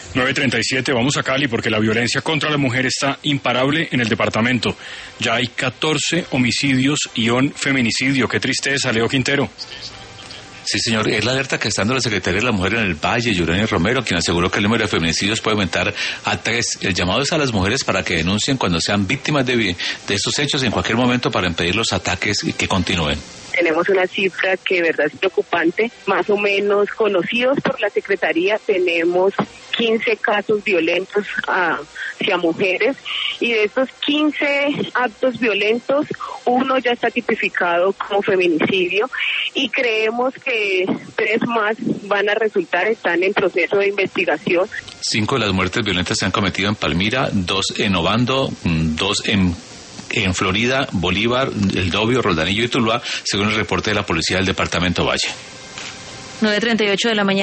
9:37, vamos a Cali porque la violencia contra la mujer está imparable en el departamento. Ya hay 14 homicidios y un feminicidio. Qué tristeza, Leo Quintero. Sí, señor, es la alerta que está dando la Secretaría de la Mujer en el Valle, Yurania Romero, quien aseguró que el número de feminicidios puede aumentar a 3. El llamado es a las mujeres para que denuncien cuando sean víctimas de estos hechos en cualquier momento para impedir los ataques y que continúen. Tenemos una cifra que de verdad es preocupante, más o menos conocidos por la Secretaría, tenemos 15 casos violentos hacia mujeres, y de estos 15 actos violentos, uno ya está tipificado como feminicidio, y creemos que 3 más van a resultar, están en proceso de investigación. 5 de las muertes violentas se han cometido en Palmira, 2 en Obando, 2 en Florida, Bolívar, El Dobio, Roldanillo y Tuluá, según el reporte de la Policía del Departamento Valle. 9:38 de la mañana.